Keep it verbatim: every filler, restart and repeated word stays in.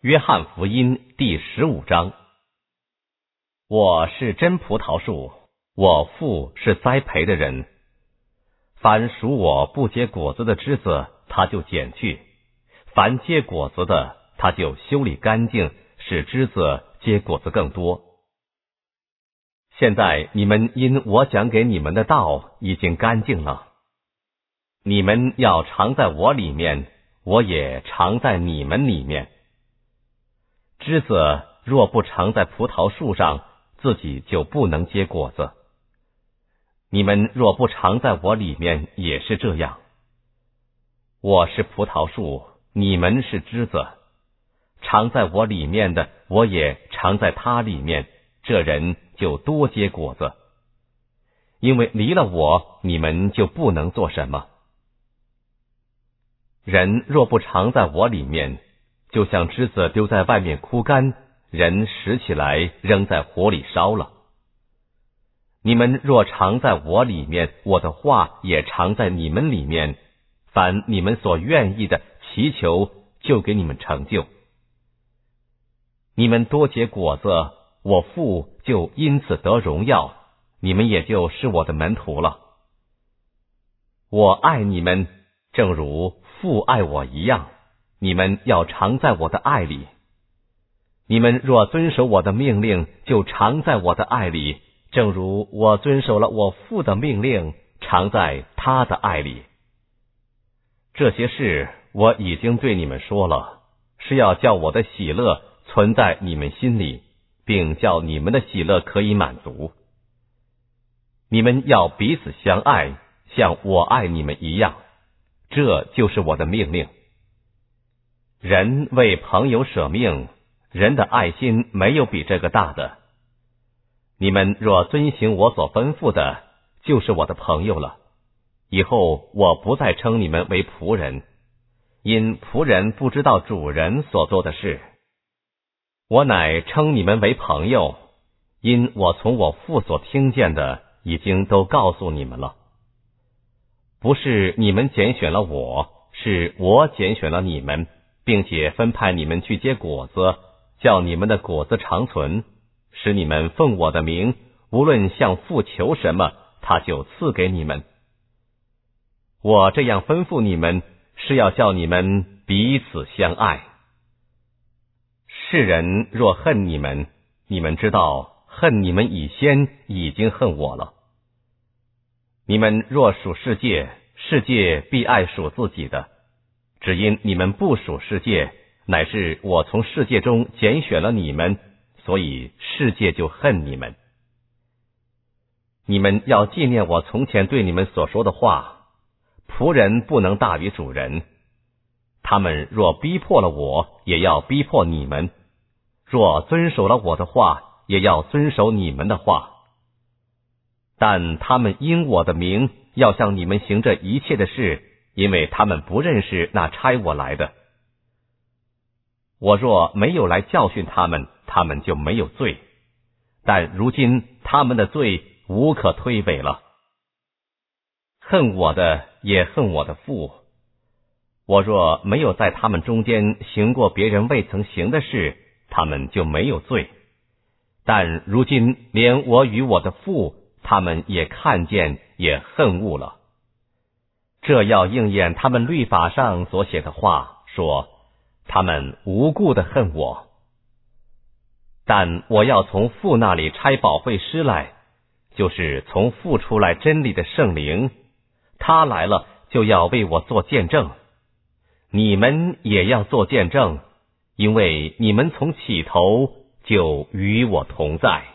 约翰福音第十五章。我是真葡萄树，我父是栽培的人。凡属我不结果子的枝子，他就剪去；凡结果子的，他就修理干净，使枝子结果子更多。现在你们因我讲给你们的道已经干净了。你们要常在我里面，我也常在你们里面。枝子若不常在葡萄树上，自己就不能结果子。你们若不常在我里面，也是这样。我是葡萄树，你们是枝子。常在我里面的，我也常在他里面，这人就多结果子。因为离了我，你们就不能做什么。人若不常在我里面，就像枝子丢在外面枯干，人拾起来扔在火里烧了。你们若常在我里面，我的话也常在你们里面，凡你们所愿意的祈求，就给你们成就。你们多结果子，我父就因此得荣耀，你们也就是我的门徒了。我爱你们，正如父爱我一样，你们要常在我的爱里。你们若遵守我的命令，就常在我的爱里，正如我遵守了我父的命令，常在他的爱里。这些事我已经对你们说了，是要叫我的喜乐存在你们心里，并叫你们的喜乐可以满足。你们要彼此相爱，像我爱你们一样，这就是我的命令。人为朋友舍命，人的爱心没有比这个大的。你们若遵行我所吩咐的，就是我的朋友了。以后我不再称你们为仆人，因仆人不知道主人所做的事。我乃称你们为朋友，因我从我父所听见的，已经都告诉你们了。不是你们拣选了我，是我拣选了你们，并且分派你们去结果子，叫你们的果子长存，使你们奉我的名，无论向父求什么，他就赐给你们。我这样吩咐你们，是要叫你们彼此相爱。世人若恨你们，你们知道恨你们以先已经恨我了。你们若属世界，世界必爱属自己的。只因你们不属世界，乃是我从世界中拣选了你们，所以世界就恨你们。你们要纪念我从前对你们所说的话，仆人不能大于主人。他们若逼迫了我，也要逼迫你们；若遵守了我的话，也要遵守你们的话。但他们因我的名要向你们行这一切的事，因为他们不认识那差我来的。我若没有来教训他们，他们就没有罪；但如今他们的罪无可推诿了。恨我的也恨我的父。我若没有在他们中间行过别人未曾行的事，他们就没有罪；但如今连我与我的父，他们也看见，也恨恶了。这要应验他们律法上所写的话，说他们无故的恨我。但我要从父那里差保惠师来，就是从父出来真理的圣灵，他来了就要为我做见证。你们也要做见证，因为你们从起头就与我同在。